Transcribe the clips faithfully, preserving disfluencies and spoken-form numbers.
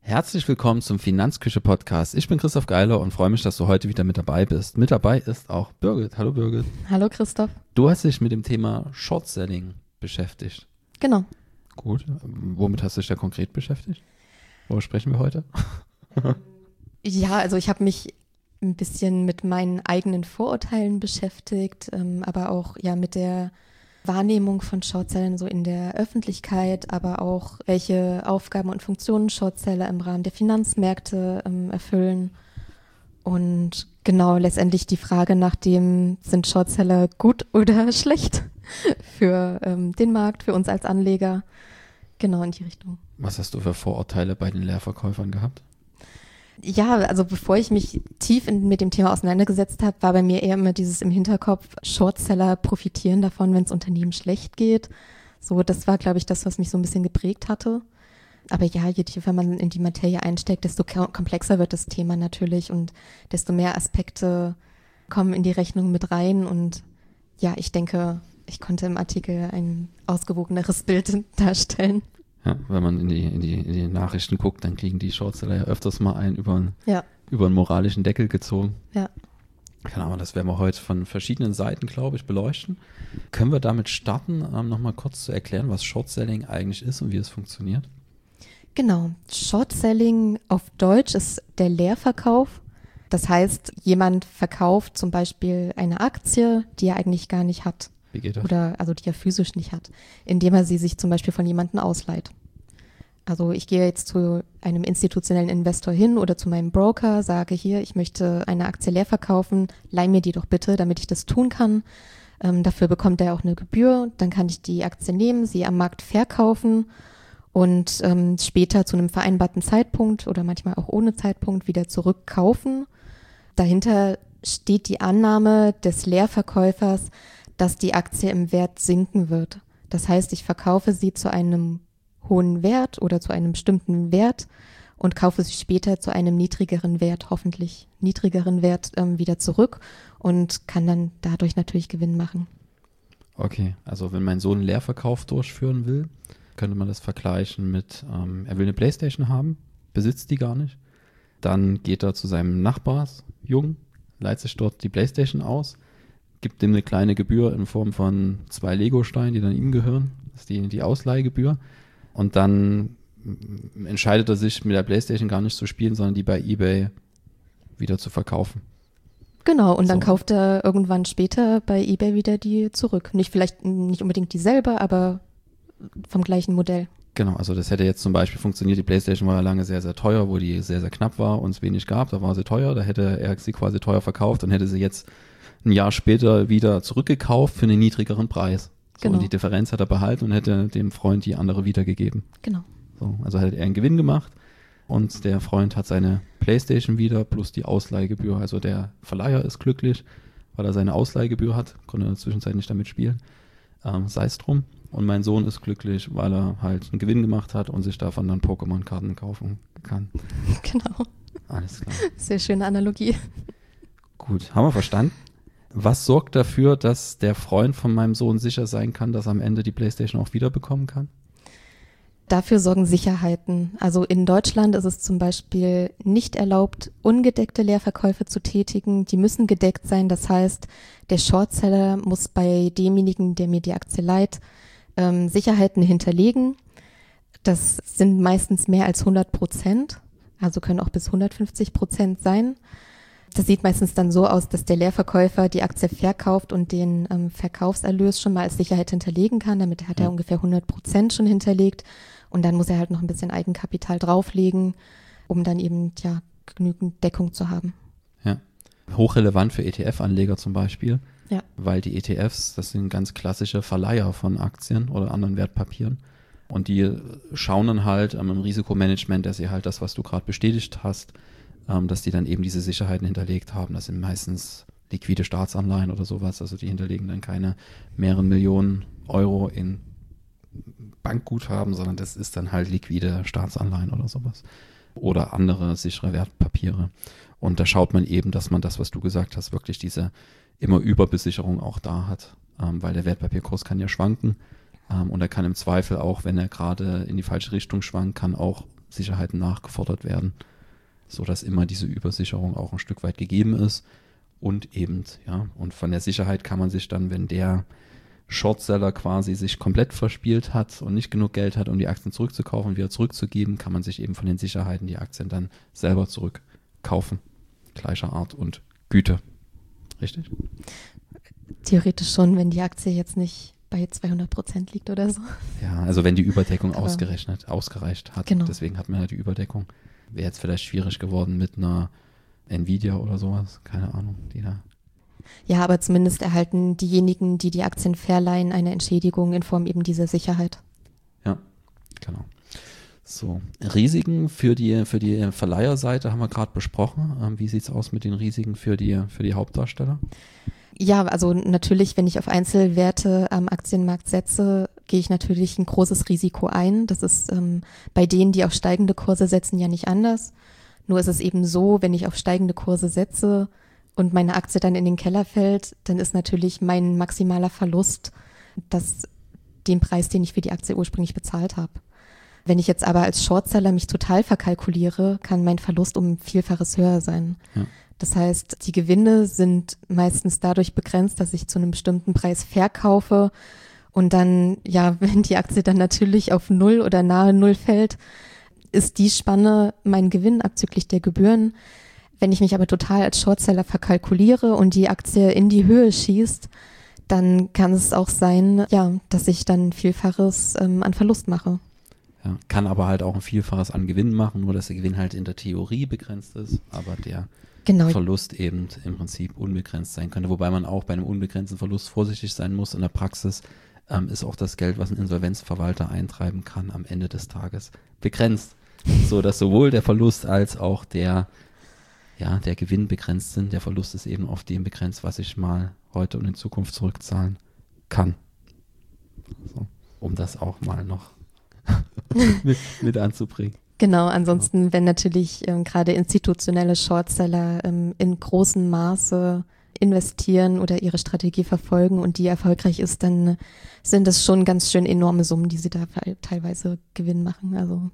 Herzlich willkommen zum Finanzküche-Podcast. Ich bin Christoph Geiler und freue mich, dass du heute wieder mit dabei bist. Mit dabei ist auch Birgit. Hallo Birgit. Hallo Christoph. Du hast dich mit dem Thema Short-Selling beschäftigt. Genau. Gut. Womit hast du dich da konkret beschäftigt? Worüber sprechen wir heute? Ja, also ich habe mich ein bisschen mit meinen eigenen Vorurteilen beschäftigt, ähm, aber auch ja mit der Wahrnehmung von Shortsellern so in der Öffentlichkeit, aber auch welche Aufgaben und Funktionen Shortseller im Rahmen der Finanzmärkte ähm, erfüllen. Und genau letztendlich die Frage nach dem, sind Shortseller gut oder schlecht für ähm, den Markt, für uns als Anleger. Genau in die Richtung. Was hast du für Vorurteile bei den Leerverkäufern gehabt? Ja, also bevor ich mich tief in, mit dem Thema auseinandergesetzt habe, war bei mir eher immer dieses im Hinterkopf, Shortseller profitieren davon, wenn es Unternehmen schlecht geht. So, das war, glaube ich, das, was mich so ein bisschen geprägt hatte. Aber ja, je tiefer man in die Materie einsteckt, desto komplexer wird das Thema natürlich und desto mehr Aspekte kommen in die Rechnung mit rein. Und ja, ich denke, ich konnte im Artikel ein ausgewogeneres Bild darstellen. Ja, wenn man in die, in die, in die Nachrichten guckt, dann kriegen die Shortseller ja öfters mal einen über einen, ja. über einen moralischen Deckel gezogen. Ja. Keine Ahnung, das werden wir heute von verschiedenen Seiten, glaube ich, beleuchten. Können wir damit starten, ähm, nochmal kurz zu erklären, was Shortselling eigentlich ist und wie es funktioniert? Genau. Shortselling auf Deutsch ist der Leerverkauf. Das heißt, jemand verkauft zum Beispiel eine Aktie, die er eigentlich gar nicht hat. Wie geht das? Oder also die er physisch nicht hat, indem er sie sich zum Beispiel von jemandem ausleiht. Also ich gehe jetzt zu einem institutionellen Investor hin oder zu meinem Broker, sage hier, ich möchte eine Aktie leer verkaufen, leih mir die doch bitte, damit ich das tun kann. Ähm, dafür bekommt er auch eine Gebühr, dann kann ich die Aktie nehmen, sie am Markt verkaufen und ähm, später zu einem vereinbarten Zeitpunkt oder manchmal auch ohne Zeitpunkt wieder zurückkaufen. Dahinter steht die Annahme des Leerverkäufers, dass die Aktie im Wert sinken wird. Das heißt, ich verkaufe sie zu einem hohen Wert oder zu einem bestimmten Wert und kaufe sie später zu einem niedrigeren Wert, hoffentlich niedrigeren Wert ähm, wieder zurück und kann dann dadurch natürlich Gewinn machen. Okay, also wenn mein Sohn einen Leerverkauf durchführen will, könnte man das vergleichen mit, ähm, er will eine Playstation haben, besitzt die gar nicht, dann geht er zu seinem Nachbarsjungen, leiht sich dort die Playstation aus, gibt dem eine kleine Gebühr in Form von zwei Lego-Steinen, die dann ihm gehören. Das ist die, die Ausleihgebühr. Und dann entscheidet er sich, mit der Playstation gar nicht zu spielen, sondern die bei eBay wieder zu verkaufen. Genau, und dann so. kauft er irgendwann später bei eBay wieder die zurück. Nicht vielleicht nicht unbedingt dieselbe, aber vom gleichen Modell. Genau, also das hätte jetzt zum Beispiel funktioniert, die Playstation war ja lange sehr, sehr teuer, wo die sehr, sehr knapp war und es wenig gab, da war sie teuer, da hätte er sie quasi teuer verkauft und hätte sie jetzt ein Jahr später wieder zurückgekauft für einen niedrigeren Preis. So, genau. Und die Differenz hat er behalten und hätte dem Freund die andere wiedergegeben. Genau. So, also hat er einen Gewinn gemacht und der Freund hat seine Playstation wieder plus die Ausleihgebühr. Also der Verleiher ist glücklich, weil er seine Ausleihgebühr hat, konnte in der Zwischenzeit nicht damit spielen. Ähm, sei es drum. Und mein Sohn ist glücklich, weil er halt einen Gewinn gemacht hat und sich davon dann Pokémon-Karten kaufen kann. Genau. Alles klar. Sehr schöne Analogie. Gut, haben wir verstanden. Was sorgt dafür, dass der Freund von meinem Sohn sicher sein kann, dass er am Ende die Playstation auch wiederbekommen kann? Dafür sorgen Sicherheiten. Also in Deutschland ist es zum Beispiel nicht erlaubt, ungedeckte Leerverkäufe zu tätigen. Die müssen gedeckt sein. Das heißt, der Shortseller muss bei demjenigen, der mir die Aktie leiht, ähm, Sicherheiten hinterlegen. Das sind meistens mehr als hundert Prozent, also können auch bis hundertfünfzig Prozent sein. Das sieht meistens dann so aus, dass der Leerverkäufer die Aktie verkauft und den ähm, Verkaufserlös schon mal als Sicherheit hinterlegen kann. Damit hat er ja. ungefähr hundert Prozent schon hinterlegt. Und dann muss er halt noch ein bisschen Eigenkapital drauflegen, um dann eben ja genügend Deckung zu haben. Ja, hochrelevant für E T F-Anleger zum Beispiel, ja. weil die E T Fs, das sind ganz klassische Verleiher von Aktien oder anderen Wertpapieren. Und die schauen dann halt ähm, im Risikomanagement, dass sie halt das, was du gerade bestätigt hast, dass die dann eben diese Sicherheiten hinterlegt haben. Das sind meistens liquide Staatsanleihen oder sowas. Also die hinterlegen dann keine mehreren Millionen Euro in Bankguthaben, sondern das ist dann halt liquide Staatsanleihen oder sowas. Oder andere sichere Wertpapiere. Und da schaut man eben, dass man das, was du gesagt hast, wirklich diese immer Überbesicherung auch da hat. Ähm, weil der Wertpapierkurs kann ja schwanken. Ähm, und er kann im Zweifel auch, wenn er gerade in die falsche Richtung schwankt, kann auch Sicherheiten nachgefordert werden, sodass immer diese Übersicherung auch ein Stück weit gegeben ist. Und eben, ja, und von der Sicherheit kann man sich dann, wenn der Shortseller quasi sich komplett verspielt hat und nicht genug Geld hat, um die Aktien zurückzukaufen, wieder zurückzugeben, kann man sich eben von den Sicherheiten die Aktien dann selber zurückkaufen. Gleicher Art und Güte. Richtig? Theoretisch schon, wenn die Aktie jetzt nicht bei zweihundert Prozent liegt oder so. Ja, also wenn die Überdeckung Aber ausgerechnet, ausgereicht hat. Genau. Deswegen hat man ja die Überdeckung. Wäre jetzt vielleicht schwierig geworden mit einer Nvidia oder sowas. Keine Ahnung, die da. Ja, aber zumindest erhalten diejenigen, die die Aktien verleihen, eine Entschädigung in Form eben dieser Sicherheit. Ja, genau. So, Risiken für die, für die Verleiherseite haben wir gerade besprochen. Ähm, wie sieht es aus mit den Risiken für die, für die Hauptdarsteller? Ja, also natürlich, wenn ich auf Einzelwerte am Aktienmarkt setze, gehe ich natürlich ein großes Risiko ein. Das ist ähm, bei denen, die auf steigende Kurse setzen, ja nicht anders. Nur ist es eben so, wenn ich auf steigende Kurse setze und meine Aktie dann in den Keller fällt, dann ist natürlich mein maximaler Verlust das, den Preis, den ich für die Aktie ursprünglich bezahlt habe. Wenn ich jetzt aber als Shortseller mich total verkalkuliere, kann mein Verlust um ein Vielfaches höher sein. Ja. Das heißt, die Gewinne sind meistens dadurch begrenzt, dass ich zu einem bestimmten Preis verkaufe und dann, ja, wenn die Aktie dann natürlich auf Null oder nahe Null fällt, ist die Spanne mein Gewinn abzüglich der Gebühren. Wenn ich mich aber total als Shortseller verkalkuliere und die Aktie in die Höhe schießt, dann kann es auch sein, ja, dass ich dann Vielfaches ähm, an Verlust mache. Ja, kann aber halt auch ein Vielfaches an Gewinn machen, nur dass der Gewinn halt in der Theorie begrenzt ist, aber der Genau. Verlust eben im Prinzip unbegrenzt sein könnte. Wobei man auch bei einem unbegrenzten Verlust vorsichtig sein muss. In der Praxis ähm, ist auch das Geld, was ein Insolvenzverwalter eintreiben kann, am Ende des Tages begrenzt. So dass sowohl der Verlust als auch der, ja, der Gewinn begrenzt sind. Der Verlust ist eben auf dem begrenzt, was ich mal heute und in Zukunft zurückzahlen kann. So, um das auch mal noch mit, mit anzubringen. Genau, ansonsten, wenn natürlich ähm, gerade institutionelle Shortseller ähm, in großem Maße investieren oder ihre Strategie verfolgen und die erfolgreich ist, dann sind das schon ganz schön enorme Summen, die sie da teilweise Gewinn machen. Also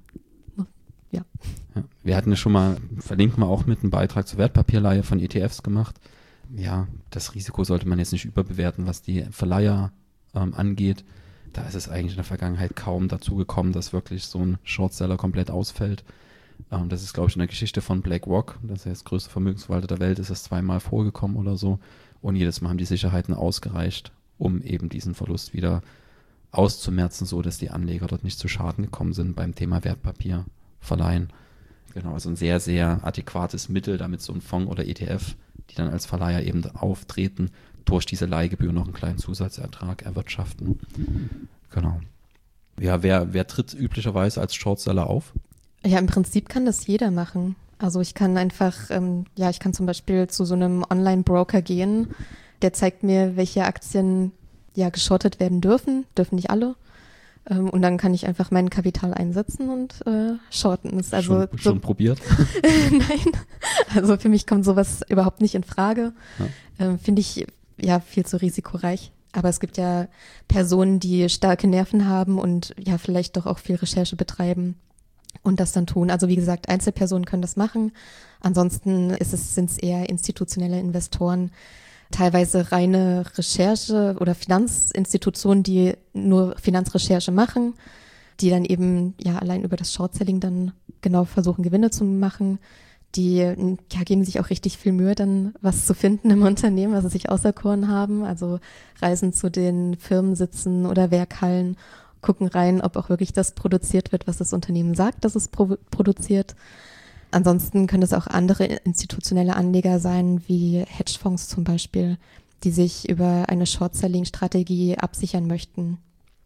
ja. Ja, wir hatten ja schon mal, verlinken wir auch mit einem Beitrag zur Wertpapierleihe von E T Fs gemacht. Ja, das Risiko sollte man jetzt nicht überbewerten, was die Verleiher ähm, angeht. Da ist es eigentlich in der Vergangenheit kaum dazu gekommen, dass wirklich so ein Shortseller komplett ausfällt. Ähm, das ist, glaube ich, in der Geschichte von BlackRock, das ist das größte Vermögensverwalter der Welt, ist es zweimal vorgekommen oder so. Und jedes Mal haben die Sicherheiten ausgereicht, um eben diesen Verlust wieder auszumerzen, so dass die Anleger dort nicht zu Schaden gekommen sind beim Thema Wertpapier verleihen. Genau, also ein sehr, sehr adäquates Mittel, damit so ein Fonds oder E T F, die dann als Verleiher eben auftreten, durch diese Leihgebühr noch einen kleinen Zusatzertrag erwirtschaften. Genau. Ja, wer, wer tritt üblicherweise als Shortseller auf? Ja, im Prinzip kann das jeder machen. Also ich kann einfach, ähm, ja, ich kann zum Beispiel zu so einem Online-Broker gehen, der zeigt mir, welche Aktien ja geschortet werden dürfen, dürfen nicht alle. Ähm, und dann kann ich einfach mein Kapital einsetzen und äh, shorten. Das ist also schon, schon so, probiert? Nein, also für mich kommt sowas überhaupt nicht in Frage. Ja. Ähm, finde ich ja viel zu risikoreich. Aber es gibt ja Personen, die starke Nerven haben und ja vielleicht doch auch viel Recherche betreiben und das dann tun. Also wie gesagt, Einzelpersonen können das machen. Ansonsten ist es, sind es eher institutionelle Investoren, teilweise reine Recherche oder Finanzinstitutionen, die nur Finanzrecherche machen, die dann eben ja allein über das Shortselling dann genau versuchen, Gewinne zu machen. Die ja, geben sich auch richtig viel Mühe, dann was zu finden im Unternehmen, was sie sich auserkoren haben. Also reisen zu den Firmensitzen oder Werkhallen, gucken rein, ob auch wirklich das produziert wird, was das Unternehmen sagt, dass es pro- produziert. Ansonsten können es auch andere institutionelle Anleger sein, wie Hedgefonds zum Beispiel, die sich über eine Short-Selling-Strategie absichern möchten.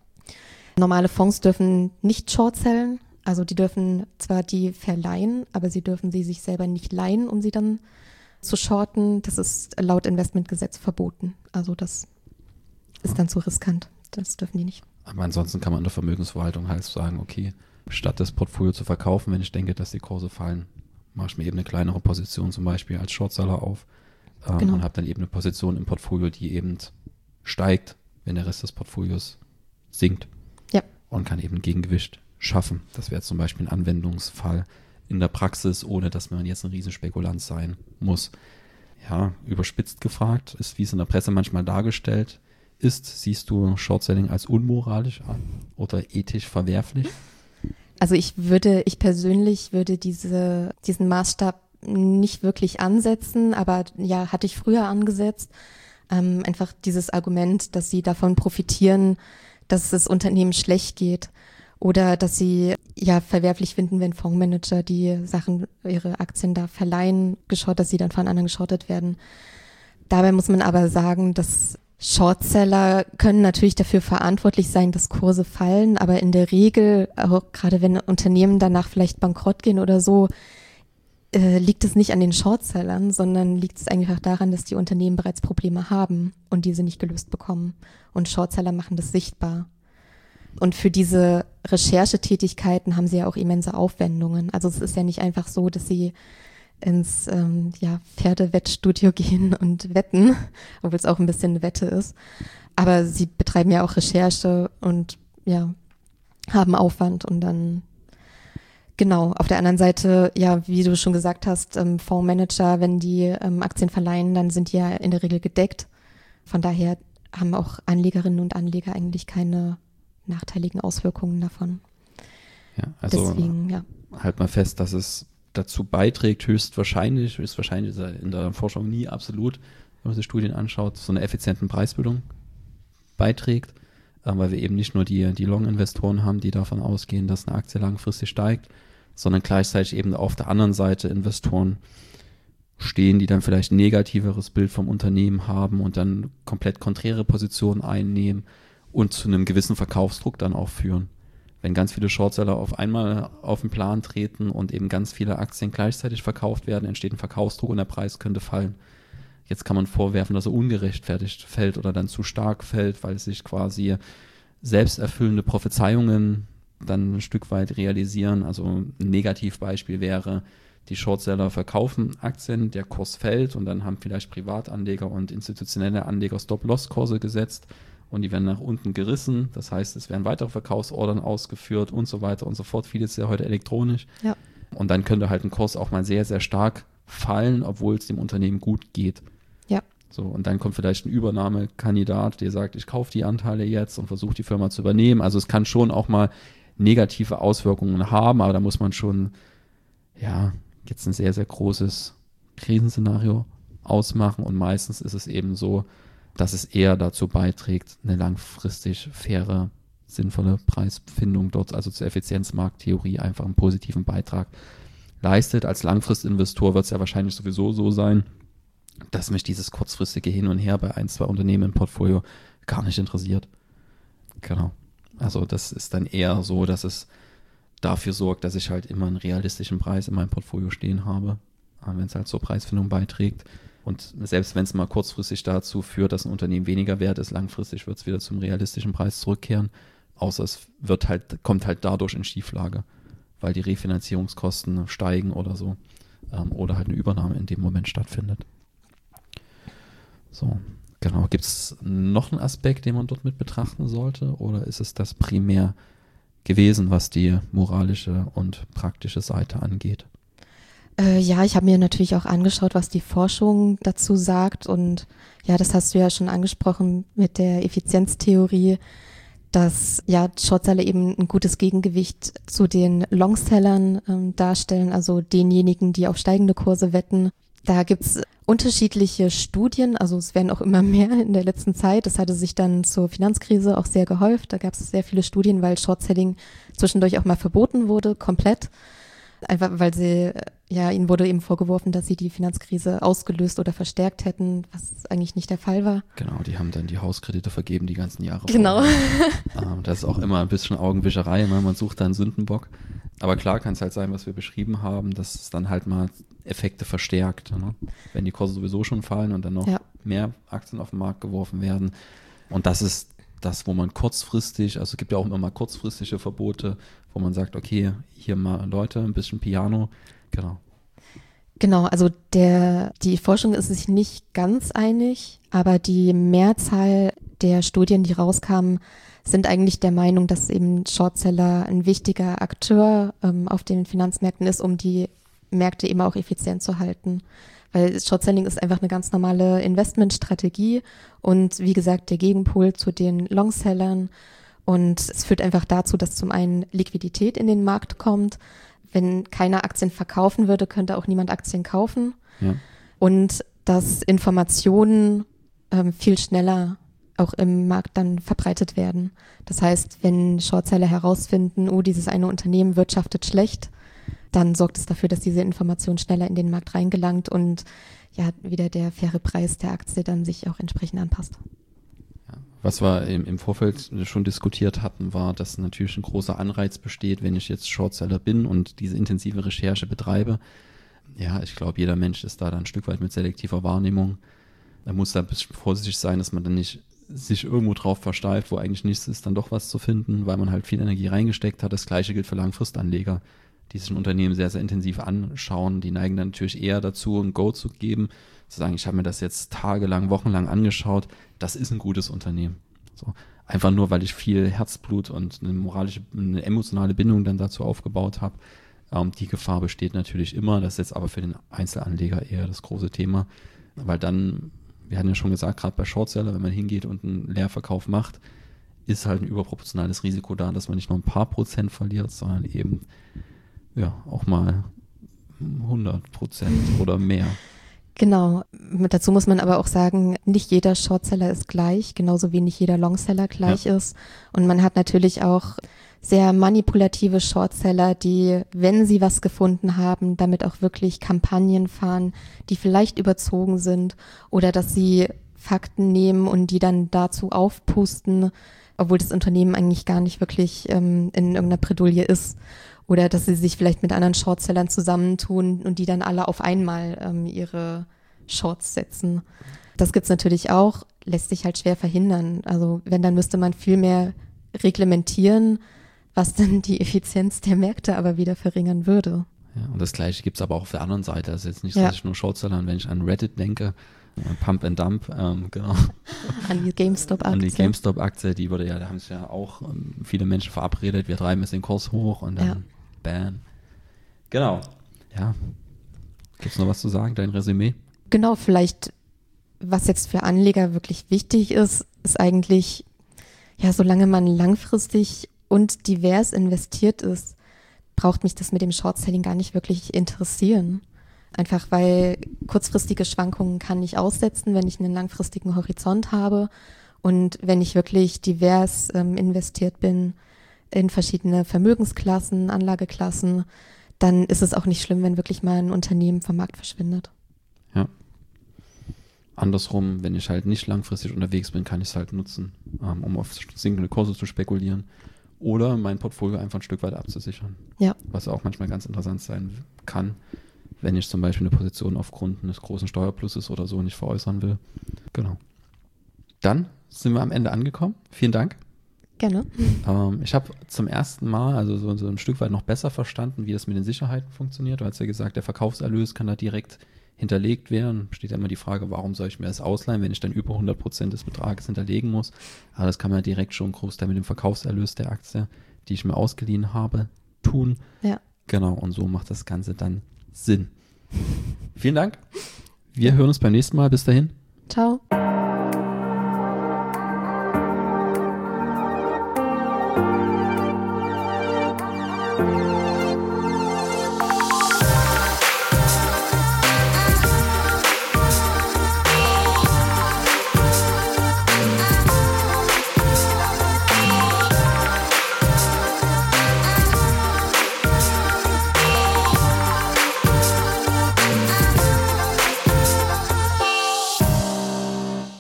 Normale Fonds dürfen nicht short-sellen. Also die dürfen zwar die verleihen, aber sie dürfen sie sich selber nicht leihen, um sie dann zu shorten. Das ist laut Investmentgesetz verboten. Also das ist dann zu riskant. Das dürfen die nicht. Aber ansonsten kann man in der Vermögensverwaltung halt sagen, okay, statt das Portfolio zu verkaufen, wenn ich denke, dass die Kurse fallen, mache ich mir eben eine kleinere Position zum Beispiel als Shortseller auf ähm, genau. und habe dann eben eine Position im Portfolio, die eben steigt, wenn der Rest des Portfolios sinkt. Ja. Und kann eben Gegengewicht schaffen. Das wäre zum Beispiel ein Anwendungsfall in der Praxis, ohne dass man jetzt ein Riesenspekulant sein muss. Ja, überspitzt gefragt, ist, wie es in der Presse manchmal dargestellt ist, siehst du Short-Selling als unmoralisch an oder ethisch verwerflich? Also ich würde, ich persönlich würde diese, diesen Maßstab nicht wirklich ansetzen, aber ja, hatte ich früher angesetzt. Ähm, einfach dieses Argument, dass sie davon profitieren, dass es das Unternehmen schlecht geht oder dass sie ja verwerflich finden, wenn Fondsmanager die Sachen, ihre Aktien da verleihen, geschaut, dass sie dann von anderen geschortet werden. Dabei muss man aber sagen, dass Shortseller können natürlich dafür verantwortlich sein, dass Kurse fallen, aber in der Regel, auch gerade wenn Unternehmen danach vielleicht bankrott gehen oder so, äh, liegt es nicht an den Shortsellern, sondern liegt es einfach daran, dass die Unternehmen bereits Probleme haben und diese nicht gelöst bekommen. Und Shortseller machen das sichtbar. Und für diese Recherchetätigkeiten haben sie ja auch immense Aufwendungen. Also es ist ja nicht einfach so, dass sie ins ähm, ja, Pferdewettstudio gehen und wetten, obwohl es auch ein bisschen eine Wette ist. Aber sie betreiben ja auch Recherche und ja, haben Aufwand und dann genau, auf der anderen Seite, ja, wie du schon gesagt hast, ähm, Fondsmanager, wenn die ähm, Aktien verleihen, dann sind die ja in der Regel gedeckt. Von daher haben auch Anlegerinnen und Anleger eigentlich keine nachteiligen Auswirkungen davon. Ja, also Deswegen, ja. halt mal fest, dass es dazu beiträgt, höchstwahrscheinlich, höchstwahrscheinlich ist in der Forschung nie absolut, wenn man sich Studien anschaut, so eine effizienten Preisbildung beiträgt, äh, weil wir eben nicht nur die, die Long-Investoren haben, die davon ausgehen, dass eine Aktie langfristig steigt, sondern gleichzeitig eben auf der anderen Seite Investoren stehen, die dann vielleicht ein negativeres Bild vom Unternehmen haben und dann komplett konträre Positionen einnehmen und zu einem gewissen Verkaufsdruck dann auch führen. Wenn ganz viele Shortseller auf einmal auf den Plan treten und eben ganz viele Aktien gleichzeitig verkauft werden, entsteht ein Verkaufsdruck und der Preis könnte fallen. Jetzt kann man vorwerfen, dass er ungerechtfertigt fällt oder dann zu stark fällt, weil sich quasi selbsterfüllende Prophezeiungen dann ein Stück weit realisieren. Also ein Negativbeispiel wäre, die Shortseller verkaufen Aktien, der Kurs fällt und dann haben vielleicht Privatanleger und institutionelle Anleger Stop-Loss-Kurse gesetzt und die werden nach unten gerissen. Das heißt, es werden weitere Verkaufsordern ausgeführt und so weiter und so fort. Vieles ist ja heute elektronisch. Ja. Und dann könnte halt ein Kurs auch mal sehr, sehr stark fallen, obwohl es dem Unternehmen gut geht. Ja. So, und dann kommt vielleicht ein Übernahmekandidat, der sagt, ich kaufe die Anteile jetzt und versuche die Firma zu übernehmen. Also es kann schon auch mal negative Auswirkungen haben, aber da muss man schon, ja, jetzt ein sehr, sehr großes Krisenszenario ausmachen und meistens ist es eben so, dass es eher dazu beiträgt, eine langfristig faire, sinnvolle Preisfindung dort, also zur Effizienzmarkttheorie einfach einen positiven Beitrag leistet. Als Langfristinvestor wird es ja wahrscheinlich sowieso so sein, dass mich dieses kurzfristige Hin und Her bei ein, zwei Unternehmen im Portfolio gar nicht interessiert. Genau. Also das ist dann eher so, dass es dafür sorgt, dass ich halt immer einen realistischen Preis in meinem Portfolio stehen habe, wenn es halt zur Preisfindung beiträgt. Und selbst wenn es mal kurzfristig dazu führt, dass ein Unternehmen weniger wert ist, langfristig wird es wieder zum realistischen Preis zurückkehren. Außer es wird halt, kommt halt dadurch in Schieflage, weil die Refinanzierungskosten steigen oder so. Ähm, oder halt eine Übernahme in dem Moment stattfindet. So, genau. Gibt es noch einen Aspekt, den man dort mit betrachten sollte? Oder ist es das primär gewesen, was die moralische und praktische Seite angeht? Äh, ja, ich habe mir natürlich auch angeschaut, was die Forschung dazu sagt. Und ja, das hast du ja schon angesprochen mit der Effizienztheorie, dass ja Shortseller eben ein gutes Gegengewicht zu den Longsellern ähm, darstellen, also denjenigen, die auf steigende Kurse wetten. Da gibt's unterschiedliche Studien, also es werden auch immer mehr in der letzten Zeit. Das hatte sich dann zur Finanzkrise auch sehr gehäuft. Da gab es sehr viele Studien, weil Shortselling zwischendurch auch mal verboten wurde, komplett. Einfach weil sie, ja, ihnen wurde eben vorgeworfen, dass sie die Finanzkrise ausgelöst oder verstärkt hätten, was eigentlich nicht der Fall war. Genau, die haben dann die Hauskredite vergeben die ganzen Jahre. Genau. ähm, das ist auch immer ein bisschen Augenwischerei, ne? Man sucht da einen Sündenbock. Aber klar kann es halt sein, was wir beschrieben haben, dass es dann halt mal Effekte verstärkt. Ne? Wenn die Kurse sowieso schon fallen und dann noch ja. mehr Aktien auf den Markt geworfen werden. Und das ist das, wo man kurzfristig, also es gibt ja auch immer mal kurzfristige Verbote, wo man sagt, okay, hier mal Leute, ein bisschen Piano, genau. Genau, also der, die Forschung ist sich nicht ganz einig, aber die Mehrzahl der Studien, die rauskamen, sind eigentlich der Meinung, dass eben Shortseller ein wichtiger Akteur ähm, auf den Finanzmärkten ist, um die Märkte eben auch effizient zu halten. Weil Shortselling ist einfach eine ganz normale Investmentstrategie und wie gesagt der Gegenpol zu den Longsellern. Und es führt einfach dazu, dass zum einen Liquidität in den Markt kommt. Wenn keiner Aktien verkaufen würde, könnte auch niemand Aktien kaufen. Ja. Und dass Informationen ähm, viel schneller auch im Markt dann verbreitet werden. Das heißt, wenn Shortseller herausfinden, oh, dieses eine Unternehmen wirtschaftet schlecht, dann sorgt es dafür, dass diese Information schneller in den Markt reingelangt und ja, wieder der faire Preis der Aktie dann sich auch entsprechend anpasst. Ja. Was wir im, im Vorfeld schon diskutiert hatten, war, dass natürlich ein großer Anreiz besteht, wenn ich jetzt Shortseller bin und diese intensive Recherche betreibe. Ja, ich glaube, jeder Mensch ist da dann ein Stück weit mit selektiver Wahrnehmung. Da muss da ein bisschen vorsichtig sein, dass man dann nicht sich irgendwo drauf versteift, wo eigentlich nichts ist, dann doch was zu finden, weil man halt viel Energie reingesteckt hat. Das Gleiche gilt für Langfristanleger, die sich ein Unternehmen sehr, sehr intensiv anschauen. Die neigen dann natürlich eher dazu, ein Go zu geben, zu sagen, ich habe mir das jetzt tagelang, wochenlang angeschaut, das ist ein gutes Unternehmen. So, einfach nur, weil ich viel Herzblut und eine moralische, eine emotionale Bindung dann dazu aufgebaut habe. Ähm, die Gefahr besteht natürlich immer, das ist jetzt aber für den Einzelanleger eher das große Thema, weil dann, wir hatten ja schon gesagt, gerade bei Shortseller, wenn man hingeht und einen Leerverkauf macht, ist halt ein überproportionales Risiko da, dass man nicht nur ein paar Prozent verliert, sondern eben ja auch mal hundert Prozent oder mehr. Genau. Dazu muss man aber auch sagen, nicht jeder Shortseller ist gleich, genauso wie nicht jeder Longseller gleich ja. ist. Und man hat natürlich auch sehr manipulative Shortseller, die, wenn sie was gefunden haben, damit auch wirklich Kampagnen fahren, die vielleicht überzogen sind oder dass sie Fakten nehmen und die dann dazu aufpusten, obwohl das Unternehmen eigentlich gar nicht wirklich ähm, in irgendeiner Bredouille ist. Oder dass sie sich vielleicht mit anderen Shortsellern zusammentun und die dann alle auf einmal ähm, ihre Shorts setzen. Das gibt's natürlich auch, lässt sich halt schwer verhindern. Also wenn, dann müsste man viel mehr reglementieren, was dann die Effizienz der Märkte aber wieder verringern würde. Ja, und das Gleiche gibt's aber auch auf der anderen Seite. Das ist jetzt nicht so, ja. dass ich nur Shortseller, wenn ich an Reddit denke, Pump and Dump, ähm, genau. An die GameStop-Aktie. An die GameStop-Aktie, die wurde ja, da haben sich ja auch ähm, viele Menschen verabredet, wir treiben jetzt den Kurs hoch und dann ja. bam. Genau. Ja. Gibt's noch was zu sagen, dein Resümee? Genau, vielleicht, was jetzt für Anleger wirklich wichtig ist, ist eigentlich, ja, solange man langfristig und divers investiert ist, braucht mich das mit dem Shortselling gar nicht wirklich interessieren. Einfach weil kurzfristige Schwankungen kann ich aussetzen, wenn ich einen langfristigen Horizont habe und wenn ich wirklich divers ähm, investiert bin in verschiedene Vermögensklassen, Anlageklassen, dann ist es auch nicht schlimm, wenn wirklich mal ein Unternehmen vom Markt verschwindet. Ja. Andersrum, wenn ich halt nicht langfristig unterwegs bin, kann ich es halt nutzen, ähm, um auf sinkende Kurse zu spekulieren oder mein Portfolio einfach ein Stück weit abzusichern. Ja. Was auch manchmal ganz interessant sein kann, wenn ich zum Beispiel eine Position aufgrund eines großen Steuerplusses oder so nicht veräußern will. Genau. Dann sind wir am Ende angekommen. Vielen Dank. Gerne. Ähm, ich habe zum ersten Mal, also so, so ein Stück weit noch besser verstanden, wie das mit den Sicherheiten funktioniert. Du hast ja gesagt, der Verkaufserlös kann da direkt hinterlegt werden. Steht ja immer die Frage, warum soll ich mir das ausleihen, wenn ich dann über hundert Prozent des Betrages hinterlegen muss. Aber das kann man direkt schon Großteil mit dem Verkaufserlös der Aktie, die ich mir ausgeliehen habe, tun. Ja. Genau, und so macht das Ganze dann Sinn. Vielen Dank. Wir hören uns beim nächsten Mal. Bis dahin. Ciao.